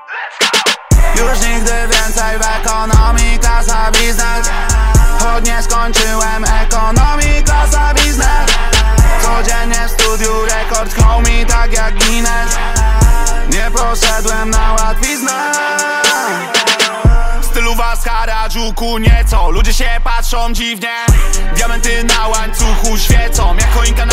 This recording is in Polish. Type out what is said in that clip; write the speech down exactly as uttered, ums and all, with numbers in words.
Już nigdy więcej w ekonomii klasa biznes. Choć nie skończyłem ekonomii klasa biznes. Codziennie w studiu rekord homie, tak jak Guinness. Nie poszedłem na łatwiznę. Stylowa z Harajuku nieco. Ludzie się patrzą dziwnie. Diamenty na łańcuchu świecą jak choinka